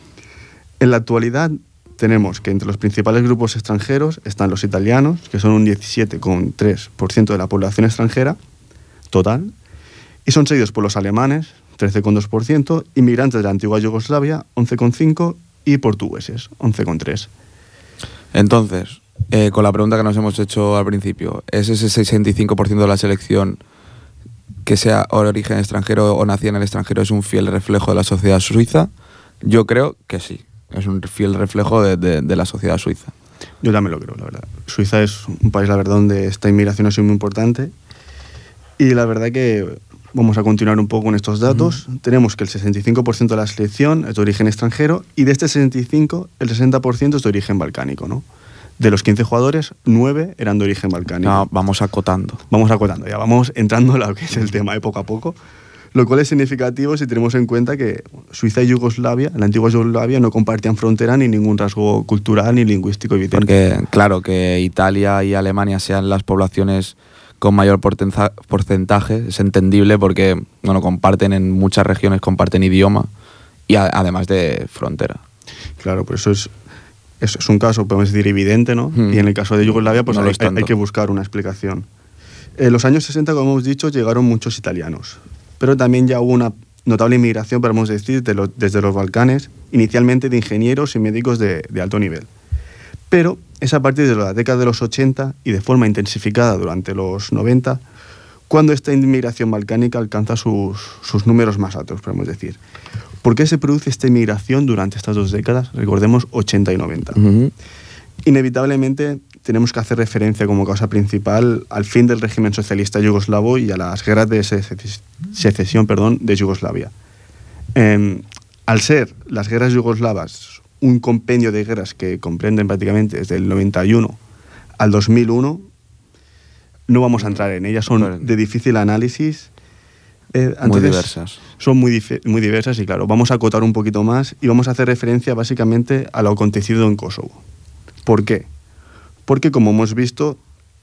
En la actualidad tenemos que entre los principales grupos extranjeros están los italianos, que son un diecisiete coma tres por ciento de la población extranjera total, y son seguidos por los alemanes, trece coma dos por ciento, inmigrantes de la antigua Yugoslavia, once coma cinco por ciento, y portugueses, once coma tres por ciento. Entonces, eh, con la pregunta que nos hemos hecho al principio, ¿es ese sesenta y cinco por ciento de la selección que sea de origen extranjero o nacida en el extranjero es un fiel reflejo de la sociedad suiza? Yo creo que sí. Es un fiel reflejo de, de, de la sociedad suiza. Yo también lo creo, la verdad. Suiza es un país, la verdad, donde esta inmigración ha sido muy importante. Y la verdad que vamos a continuar un poco con estos datos. Uh-huh. Tenemos que el sesenta y cinco por ciento de la selección es de origen extranjero y de este sesenta y cinco por ciento, el sesenta por ciento es de origen balcánico, ¿no? De los quince jugadores, nueve eran de origen balcánico. No, vamos acotando. Vamos acotando, ya vamos entrando en lo que es el tema de poco a poco. Lo cual es significativo si tenemos en cuenta que Suiza y Yugoslavia, la antigua Yugoslavia, no compartían frontera ni ningún rasgo cultural ni lingüístico evidente. Porque, claro, que Italia y Alemania sean las poblaciones con mayor porcentaje es entendible porque, bueno, comparten en muchas regiones, comparten idioma y a, además de frontera. Claro, pues eso es, eso es un caso, podemos decir, evidente, ¿no? Hmm. Y en el caso de Yugoslavia, pues no hay, hay que buscar una explicación. En los años sesenta, como hemos dicho, llegaron muchos italianos. Pero también ya hubo una notable inmigración, podemos decir, de lo, desde los Balcanes, inicialmente de ingenieros y médicos de, de alto nivel. Pero es a partir de la década de los ochenta y de forma intensificada durante los noventa, cuando esta inmigración balcánica alcanza sus, sus números más altos, podemos decir. ¿Por qué se produce esta inmigración durante estas dos décadas? Recordemos, ochenta y noventa. Uh-huh. Inevitablemente tenemos que hacer referencia como causa principal al fin del régimen socialista yugoslavo y a las guerras de secesión perdón, de Yugoslavia. Eh, al ser las guerras yugoslavas un compendio de guerras que comprenden prácticamente desde el noventa y uno al dos mil uno, no vamos a entrar en ellas, son de difícil análisis. Eh, muy diversas. Son muy, muy diversas y claro, vamos a acotar un poquito más y vamos a hacer referencia básicamente a lo acontecido en Kosovo. ¿Por qué? Porque, como hemos visto,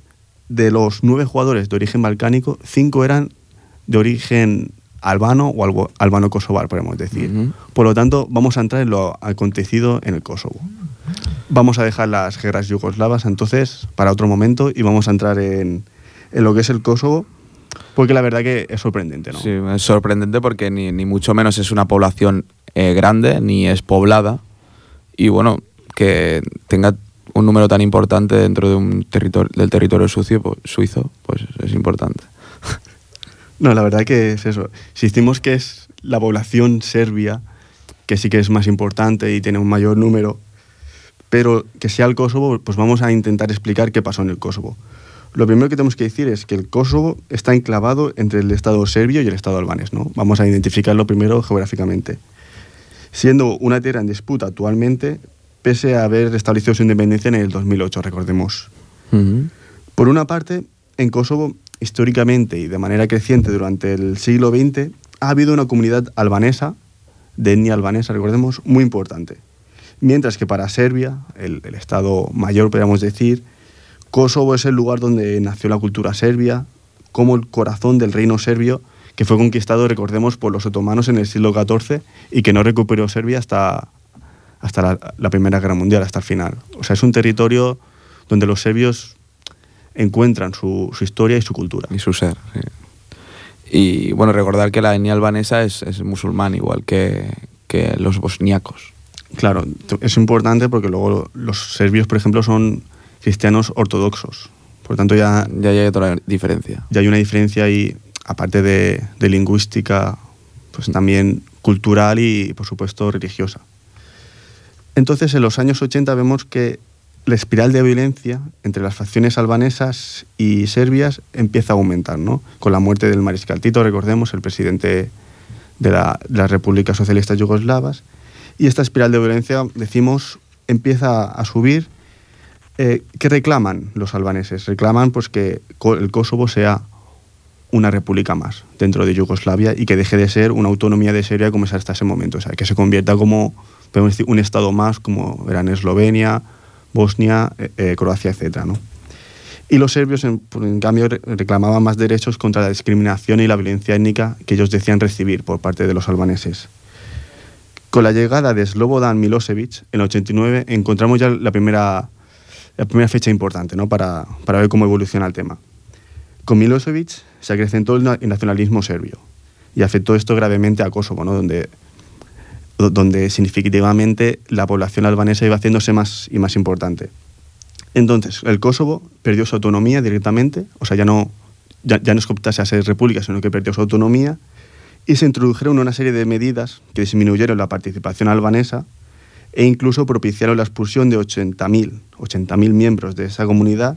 de los nueve jugadores de origen balcánico, cinco eran de origen albano o albano-kosovar, podemos decir. Uh-huh. Por lo tanto, vamos a entrar en lo acontecido en el Kosovo. Vamos a dejar las guerras yugoslavas, entonces, para otro momento, y vamos a entrar en, en lo que es el Kosovo, porque la verdad que es sorprendente, ¿no? Sí, es sorprendente porque ni, ni mucho menos es una población eh, grande, ni es poblada, y bueno, que tenga un número tan importante dentro de un territorio, del territorio sucio, pues, suizo, pues es importante. No, la verdad que es eso. Si decimos que es la población serbia, que sí que es más importante y tiene un mayor número, pero que sea el Kosovo, pues vamos a intentar explicar qué pasó en el Kosovo. Lo primero que tenemos que decir es que el Kosovo está enclavado entre el Estado serbio y el Estado albanés, ¿no? Vamos a identificarlo primero geográficamente. Siendo una tierra en disputa actualmente, pese a haber establecido su independencia en el dos mil ocho, recordemos. Uh-huh. Por una parte, en Kosovo, históricamente y de manera creciente durante el siglo veinte, ha habido una comunidad albanesa, de etnia albanesa, recordemos, muy importante. Mientras que para Serbia, el, el Estado mayor, podríamos decir, Kosovo es el lugar donde nació la cultura serbia, como el corazón del reino serbio, que fue conquistado, recordemos, por los otomanos en el siglo catorce y que no recuperó Serbia hasta... hasta la, la Primera Guerra Mundial, hasta el final. O sea, es un territorio donde los serbios encuentran su, su historia y su cultura. Y su ser, sí. Y bueno, recordar que la etnia albanesa es, es musulmán, igual que, que los bosniacos. Claro, es importante porque luego los serbios, por ejemplo, son cristianos ortodoxos. Por tanto, ya... Ya hay otra diferencia. Ya hay una diferencia ahí, aparte de, de lingüística, pues también cultural y, por supuesto, religiosa. Entonces, en los años ochenta vemos que la espiral de violencia entre las facciones albanesas y serbias empieza a aumentar, ¿no? Con la muerte del mariscal Tito, recordemos, el presidente de la, de las repúblicas socialistas yugoslavas. Y esta espiral de violencia, decimos, empieza a subir. Eh, ¿Qué reclaman los albaneses? Reclaman pues, que el Kosovo sea una república más dentro de Yugoslavia y que deje de ser una autonomía de Serbia como es hasta ese momento. O sea, que se convierta como... podemos decir, un estado más, como eran Eslovenia, Bosnia, eh, Croacia, etcétera, ¿no? Y los serbios, en, en cambio, reclamaban más derechos contra la discriminación y la violencia étnica que ellos decían recibir por parte de los albaneses. Con la llegada de Slobodan Milosevic, en el ochenta y nueve, encontramos ya la primera, la primera fecha importante, ¿no? para, para ver cómo evoluciona el tema. Con Milosevic se acrecentó el nacionalismo serbio y afectó esto gravemente a Kosovo, ¿no? Donde... donde significativamente la población albanesa iba haciéndose más y más importante. Entonces, el Kosovo perdió su autonomía directamente, o sea, ya no, ya, ya no es que optase a ser república, sino que perdió su autonomía, y se introdujeron una serie de medidas que disminuyeron la participación albanesa e incluso propiciaron la expulsión de ochenta mil miembros de esa comunidad,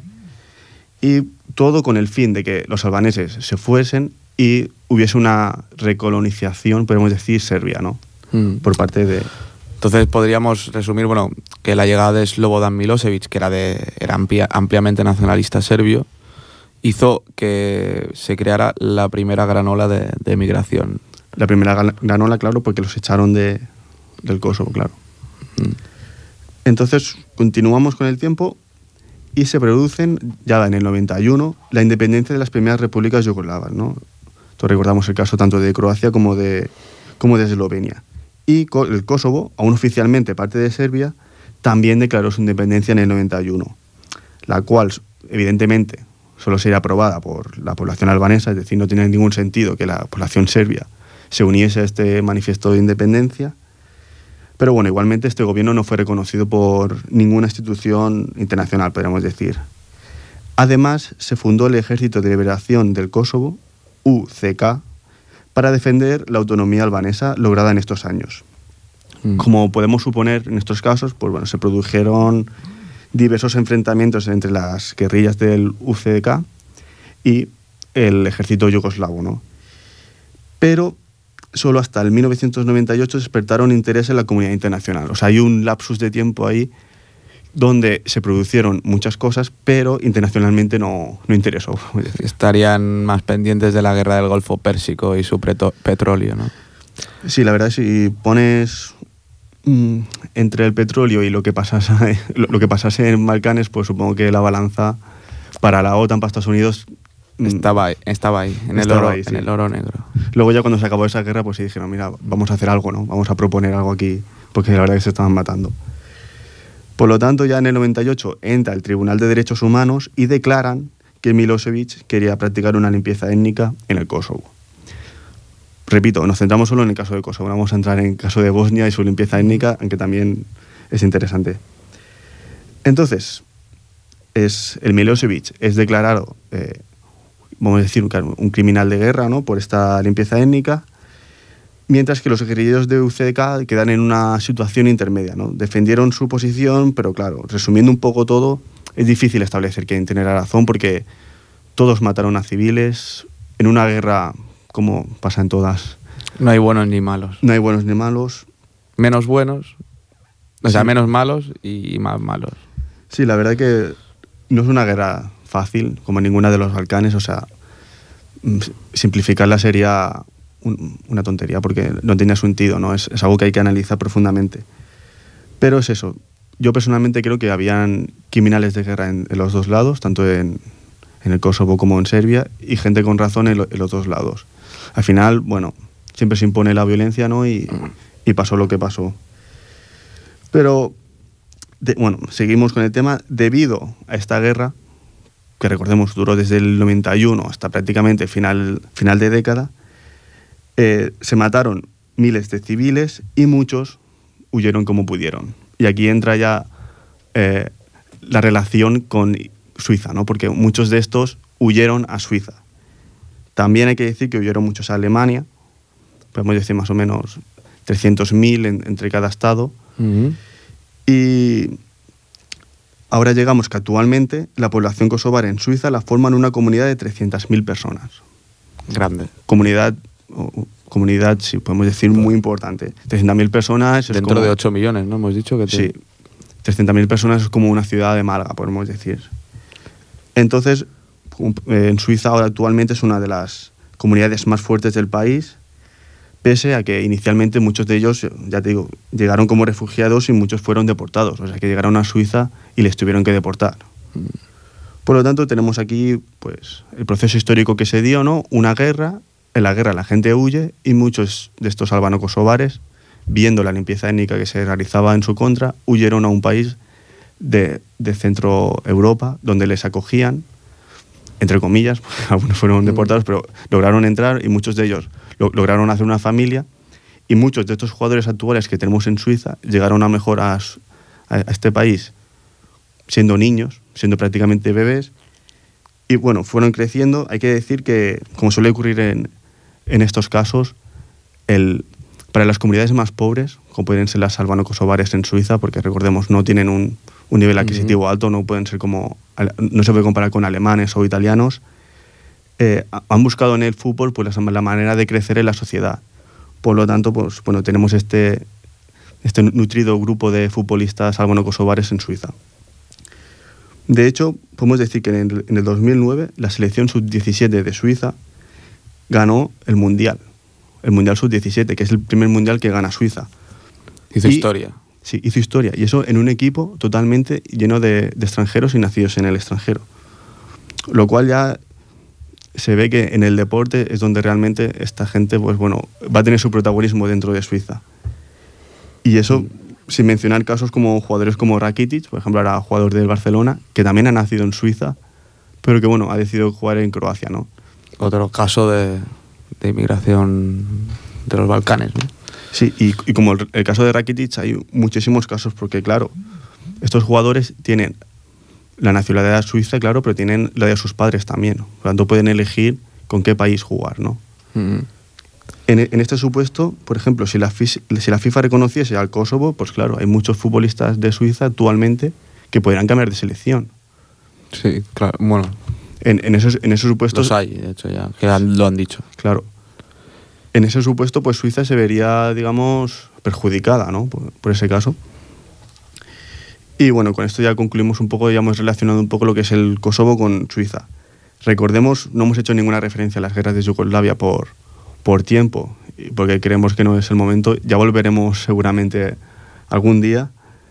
y todo con el fin de que los albaneses se fuesen y hubiese una recolonización, podemos decir, serbia, ¿no? Mm. Por parte de... Entonces podríamos resumir, bueno, que la llegada de Slobodan Milosevic, que era, de, era amplia, ampliamente nacionalista serbio, hizo que se creara la primera gran ola de, de migración. La primera gran ola, claro, porque los echaron de, del Kosovo, claro. Mm. Entonces continuamos con el tiempo y se producen, ya en el noventa y uno, la independencia de las primeras repúblicas yugoslavas, ¿no? Todos recordamos el caso tanto de Croacia como de, como de Eslovenia. Y el Kosovo, aún oficialmente parte de Serbia, también declaró su independencia en el noventa y uno, la cual, evidentemente, solo sería aprobada por la población albanesa, es decir, no tiene ningún sentido que la población serbia se uniese a este manifiesto de independencia. Pero bueno, igualmente este gobierno no fue reconocido por ninguna institución internacional, podríamos decir. Además, se fundó el Ejército de Liberación del Kosovo, U C K, para defender la autonomía albanesa lograda en estos años. Mm. Como podemos suponer en estos casos, pues bueno, se produjeron diversos enfrentamientos entre las guerrillas del U C K y el ejército yugoslavo, ¿no? Pero solo hasta el mil novecientos noventa y ocho despertaron interés en la comunidad internacional. O sea, hay un lapsus de tiempo ahí donde se produjeron muchas cosas, pero internacionalmente no, no interesó. Estarían más pendientes de la guerra del Golfo Pérsico y su petróleo, ¿no? Sí, la verdad, si pones mmm, entre el petróleo y lo que pasase, lo, lo que pasase en Balcanes, pues supongo que la balanza para la OTAN, para Estados Unidos... Estaba ahí, estaba ahí, en, estaba el, oro, ahí sí. en el oro negro. Luego ya cuando se acabó esa guerra, pues sí dijeron, mira, vamos a hacer algo, ¿no? Vamos a proponer algo aquí, porque la verdad es que se estaban matando. Por lo tanto, ya en el noventa y ocho entra el Tribunal de Derechos Humanos y declaran que Milosevic quería practicar una limpieza étnica en el Kosovo. Repito, nos centramos solo en el caso de Kosovo, vamos a entrar en el caso de Bosnia y su limpieza étnica, aunque también es interesante. Entonces, es, el Milosevic es declarado... Eh, vamos a decir, un criminal de guerra, ¿no?, por esta limpieza étnica, mientras que los guerrilleros de U C K quedan en una situación intermedia, ¿no? Defendieron su posición, pero claro, resumiendo un poco todo, es difícil establecer quién tiene la razón, porque todos mataron a civiles en una guerra como pasa en todas. No hay buenos ni malos. No hay buenos ni malos. Menos buenos, o sea, sí. menos malos y más malos. Sí, la verdad que no es una guerra fácil, como ninguna de los Balcanes, o sea, simplificarla sería un, una tontería, porque no tiene sentido, ¿no? Es, es algo que hay que analizar profundamente. Pero es eso, yo personalmente creo que habían criminales de guerra en, en los dos lados, tanto en, en el Kosovo como en Serbia, y gente con razón en, lo, en los dos lados. Al final, bueno, siempre se impone la violencia, ¿no? Y, y pasó lo que pasó. Pero, de, bueno, seguimos con el tema. Debido a esta guerra, que recordemos duró desde el noventa y uno hasta prácticamente final, final de década, eh, se mataron miles de civiles y muchos huyeron como pudieron. Y aquí entra ya eh, la relación con Suiza, ¿no? Porque muchos de estos huyeron a Suiza. También hay que decir que huyeron muchos a Alemania, podemos decir más o menos trescientos mil en, entre cada estado. Uh-huh. Y ahora llegamos que actualmente la población kosovar en Suiza la forman una comunidad de trescientas mil personas. Grande. Comunidad, o, comunidad, sí, podemos decir, muy importante. trescientas mil personas... Dentro es como, de ocho millones, ¿no? Hemos dicho que... Te... Sí, trescientas mil personas es como una ciudad de Málaga, podemos decir. Entonces, en Suiza ahora actualmente es una de las comunidades más fuertes del país, pese a que inicialmente muchos de ellos, ya te digo, llegaron como refugiados y muchos fueron deportados. O sea, que llegaron a Suiza y les tuvieron que deportar. Por lo tanto, tenemos aquí pues el proceso histórico que se dio, ¿no? Una guerra, en la guerra la gente huye y muchos de estos albano-kosovares, viendo la limpieza étnica que se realizaba en su contra, huyeron a un país de, de Centro Europa, donde les acogían, entre comillas, algunos fueron deportados, pero lograron entrar y muchos de ellos lo, lograron hacer una familia, y muchos de estos jugadores actuales que tenemos en Suiza llegaron a mejor a, a, a este país siendo niños, siendo prácticamente bebés, y bueno, fueron creciendo. Hay que decir que, como suele ocurrir en, en estos casos, el, para las comunidades más pobres, como pueden ser las albano-kosovares en Suiza, porque recordemos, no tienen un, un nivel adquisitivo uh-huh. alto, no pueden ser como, no se puede comparar con alemanes o italianos, eh, han buscado en el fútbol pues, la, la manera de crecer en la sociedad. Por lo tanto, pues, bueno, tenemos este, este nutrido grupo de futbolistas albano-kosovares en Suiza. De hecho, podemos decir que en el, en el dos mil nueve la selección sub diecisiete de Suiza ganó el Mundial, el Mundial sub diecisiete, que es el primer Mundial que gana Suiza. Hizo y, historia. Sí, hizo historia. Y eso en un equipo totalmente lleno de, de extranjeros y nacidos en el extranjero. Lo cual ya se ve que en el deporte es donde realmente esta gente pues, bueno, va a tener su protagonismo dentro de Suiza. Y eso, mm. sin mencionar casos como jugadores como Rakitic, por ejemplo, era jugador del Barcelona, que también ha nacido en Suiza, pero que bueno, ha decidido jugar en Croacia, ¿no? Otro caso de, de inmigración de los Balcanes, ¿no? Sí, y, y como el, el caso de Rakitic hay muchísimos casos, porque claro, estos jugadores tienen la nacionalidad suiza, claro, pero tienen la de sus padres también. Por lo tanto, pueden elegir con qué país jugar, ¿no? Mm-hmm. En, en este supuesto, por ejemplo, si la, si la FIFA reconociese al Kosovo, pues claro, hay muchos futbolistas de Suiza actualmente que podrían cambiar de selección. Sí, claro, bueno. En, en, esos, en esos supuestos... Los hay, de hecho, ya, que lo han dicho. Claro. En ese supuesto, pues Suiza se vería, digamos, perjudicada, ¿no? Por, por ese caso. Y bueno, con esto ya concluimos un poco, ya hemos relacionado un poco lo que es el Kosovo con Suiza. Recordemos, no hemos hecho ninguna referencia a las guerras de Yugoslavia por, por tiempo, porque creemos que no es el momento. Ya volveremos seguramente algún día.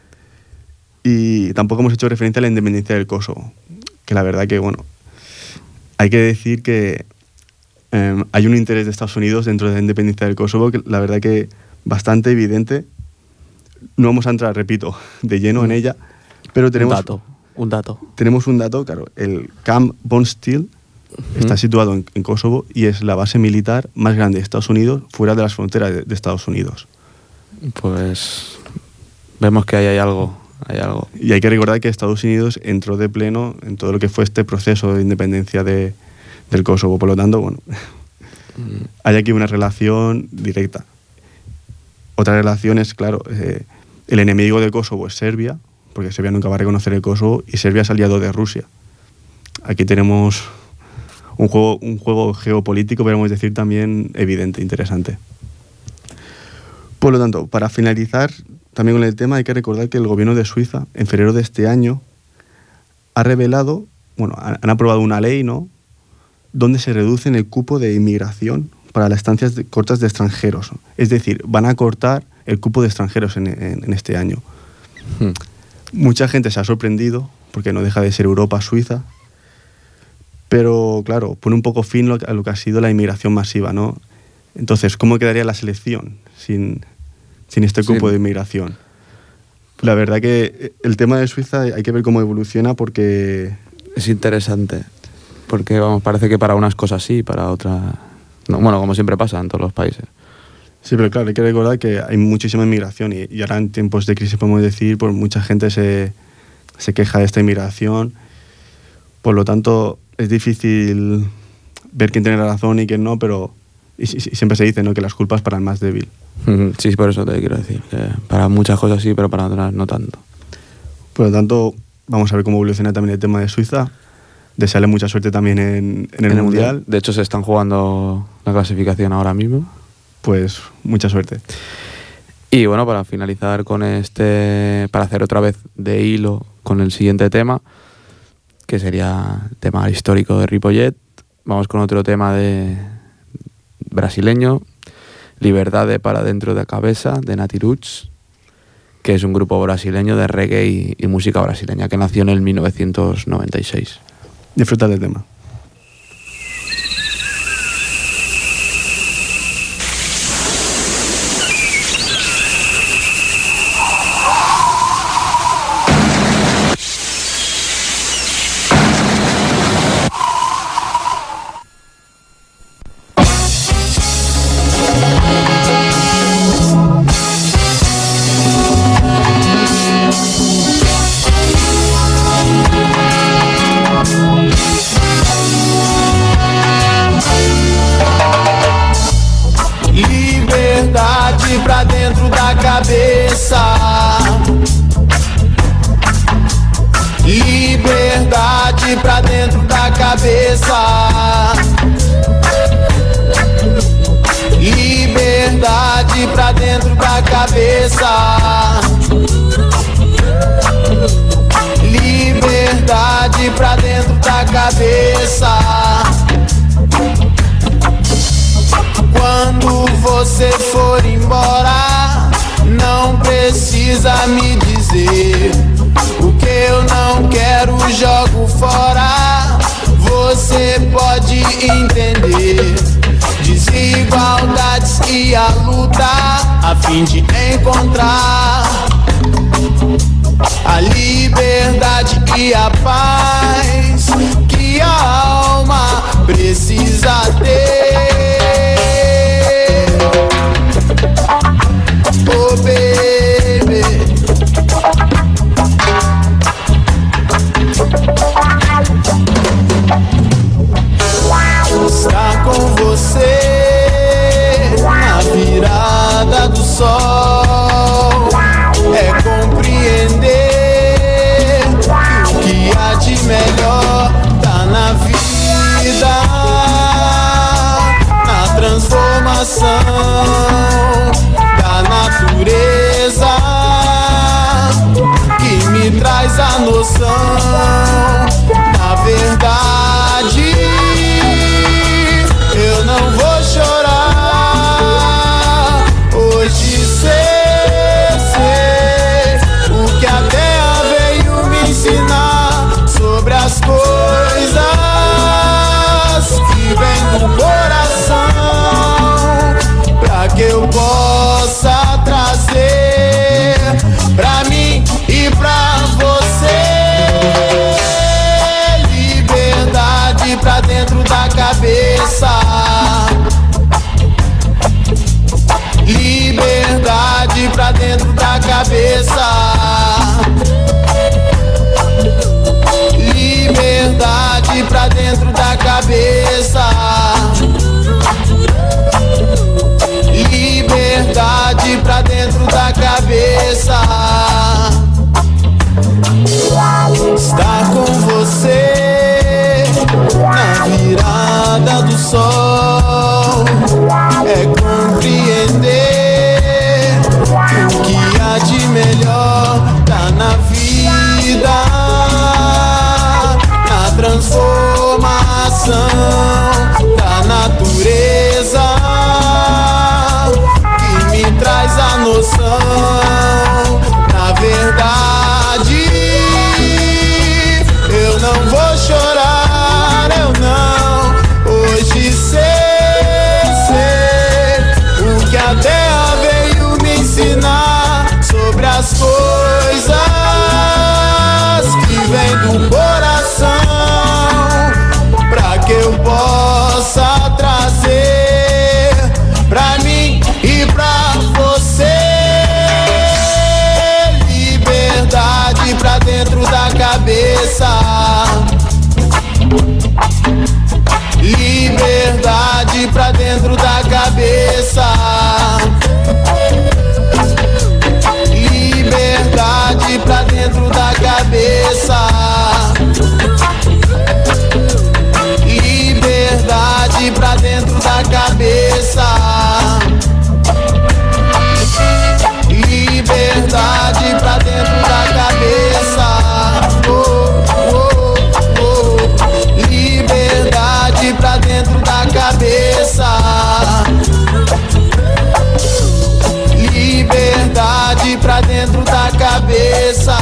Y tampoco hemos hecho referencia a la independencia del Kosovo, que la verdad que, bueno, hay que decir que eh, hay un interés de Estados Unidos dentro de la independencia del Kosovo, que la verdad que bastante evidente. No vamos a entrar, repito, de lleno en ella, pero tenemos... Un dato, un dato. Tenemos un dato, claro. El Camp Bondsteel uh-huh. está situado en, en Kosovo y es la base militar más grande de Estados Unidos fuera de las fronteras de, de Estados Unidos. Pues vemos que ahí hay algo, hay algo. Y hay que recordar que Estados Unidos entró de pleno en todo lo que fue este proceso de independencia de, del Kosovo. Por lo tanto, bueno, uh-huh. hay aquí una relación directa. Otra relación es, claro, eh, el enemigo de Kosovo es Serbia, porque Serbia nunca va a reconocer el Kosovo, y Serbia es aliado de Rusia. Aquí tenemos un juego, un juego geopolítico, podríamos decir, también evidente, interesante. Por lo tanto, para finalizar también con el tema, hay que recordar que el gobierno de Suiza, en febrero de este año, ha revelado, bueno, han aprobado una ley, ¿no?, donde se reduce el cupo de inmigración para las estancias de, cortas de extranjeros. Es decir, van a cortar el cupo de extranjeros en, en, en este año. Hmm. Mucha gente se ha sorprendido, porque no deja de ser Europa-Suiza, pero claro, pone un poco fin a lo que ha sido la inmigración masiva, ¿no? Entonces, ¿cómo quedaría la selección sin, sin este cupo sí. de inmigración? La verdad que el tema de Suiza hay que ver cómo evoluciona, porque... Es interesante, porque vamos, parece que para unas cosas sí, para otras... No, bueno, como siempre pasa en todos los países. Sí, pero claro, hay que recordar que hay muchísima inmigración y, y ahora en tiempos de crisis podemos decir, pues mucha gente se, se queja de esta inmigración. Por lo tanto, es difícil ver quién tiene razón y quién no, pero y, y, y siempre se dice, ¿no?, que las culpas para el más débil. Sí, por eso te quiero decir, que para muchas cosas sí, pero para otras no tanto. Por lo tanto, vamos a ver cómo evoluciona también el tema de Suiza. Desearle mucha suerte también en, en el, en el mundial. mundial. De hecho, se están jugando la clasificación ahora mismo. Pues mucha suerte. Y bueno, para finalizar con este, para hacer otra vez de hilo con el siguiente tema, que sería el tema histórico de Ripollet, vamos con otro tema de brasileño, Liberdade para dentro de cabeza, de Nati Roots, que es un grupo brasileño de reggae y, y música brasileña, que nació en el mil novecientos noventa y seis. Disfrutar del tema. Liberdade pra dentro da cabeça. Liberdade pra dentro da cabeça. Liberdade pra dentro da cabeça. Quando você for embora, não precisa me dizer o que eu não quero, jogo fora. Você pode entender desigualdades e a luta a fim de encontrar a liberdade e a paz que a alma precisa ter. Oh baby, estar com você na virada do sol é compreender que o que há de melhor tá na vida, na transformação da natureza que me traz a noção. Na verdade, eu não vou chorar hoje, sei, sei o que a terra veio me ensinar sobre as coisas que vêm do coração, pra que eu possa trazer pra mim e pra você. Liberdade pra dentro da cabeça. Liberdade pra dentro da cabeça. Liberdade pra dentro da cabeça. Liberdade pra dentro da cabeça. Estar com você na virada do sol é compreender o que há de melhor tá na vida, na transformação da natureza que me traz a noção. Na verdade, eu não vou chorar, eu não. Hoje sei, sei o que a terra veio me ensinar sobre as coisas que vêm do coração, pra que eu possa trazer pra mim e pra você. Liberdade pra dentro da cabeça. Liberdade pra dentro da cabeça. Liberdade pra dentro da cabeça. Liberdade pra dentro da cabeça. Liberdade pra dentro da cabeça. Oh, oh, oh. Liberdade pra dentro da cabeça. Liberdade pra dentro da cabeça.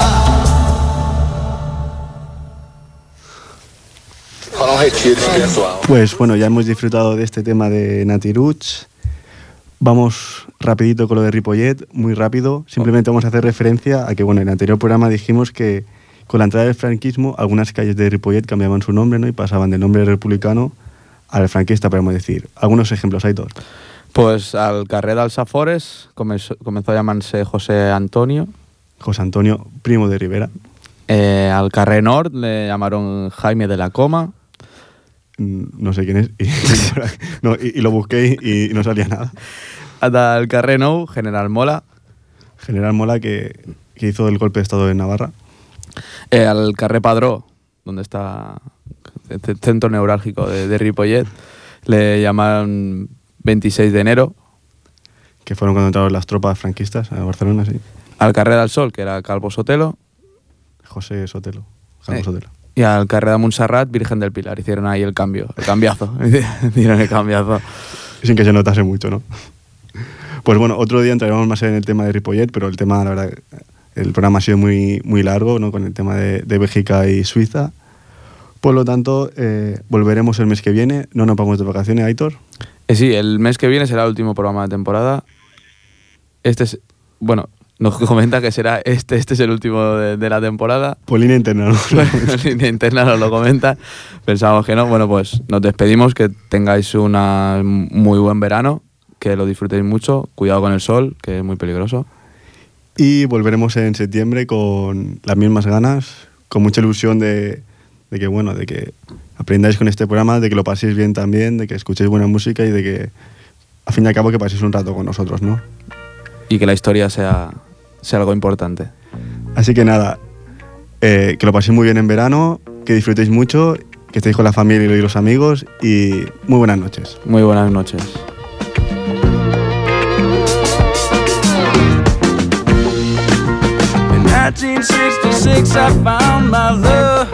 Para un retiro espiritual. Pues bueno, ya hemos disfrutado de este tema de Nati Roots. Vamos rapidito con lo de Ripollet, muy rápido. Simplemente vamos a hacer referencia a que, bueno, en el anterior programa dijimos que con la entrada del franquismo algunas calles de Ripollet cambiaban su nombre, ¿no? Y pasaban del nombre republicano al franquista, podemos decir. Algunos ejemplos, Aitor. Pues al carrer d'Alsafores comenzó, comenzó a llamarse José Antonio. José Antonio, primo de Rivera. Eh, al carrer Nord le llamaron Jaime de la Coma. No sé quién es. Y, no, y, y lo busqué y, y no salía nada. Al carrer Nou, General Mola. General Mola, que, que hizo el golpe de estado en Navarra. Eh, al carrer Padró, donde está el centro neurálgico de, de Ripollet. Le llamaron veintiséis de enero. Que fueron cuando entraron las tropas franquistas a Barcelona, sí. Al Carrer del Sol, que era Calvo Sotelo. José Sotelo. Calvo Eh, Sotelo. Y al Carrer de Montserrat, Virgen del Pilar. Hicieron ahí el cambio, el cambiazo. Hicieron el cambiazo. Sin que se notase mucho, ¿no? Pues bueno, otro día entraremos más en el tema de Ripollet, pero el tema, la verdad, el programa ha sido muy, muy largo, ¿no? Con el tema de, de Bélgica y Suiza. Por lo tanto, eh, volveremos el mes que viene. No nos vamos de vacaciones, Aitor. Eh, sí, el mes que viene será el último programa de temporada. Este es... Bueno, nos comenta que será este, este es el último de, de la temporada. Por línea interna, ¿no? En línea interna nos lo comenta. Pensamos que no. Bueno, pues nos despedimos. Que tengáis un muy buen verano. Que lo disfrutéis mucho. Cuidado con el sol, que es muy peligroso. Y volveremos en septiembre con las mismas ganas, con mucha ilusión de, de que, bueno, de que aprendáis con este programa, de que lo paséis bien también, de que escuchéis buena música y de que, al fin y al cabo, que paséis un rato con nosotros, ¿no? Y que la historia sea, sea algo importante. Así que nada, eh, que lo paséis muy bien en verano, que disfrutéis mucho, que estéis con la familia y los amigos y muy buenas noches. Muy buenas noches. nineteen sixty-six I found my love.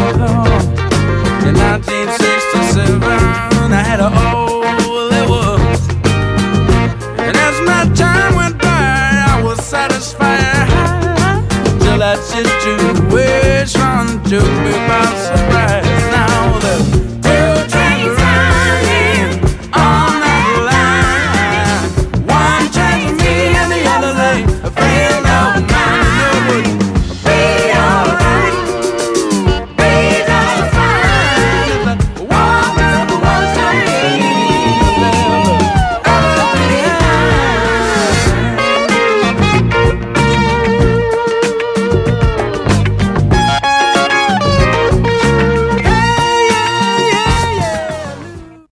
In nineteen sixty-seven I had all there was. And as my time went by I was satisfied till that situation took me by surprise.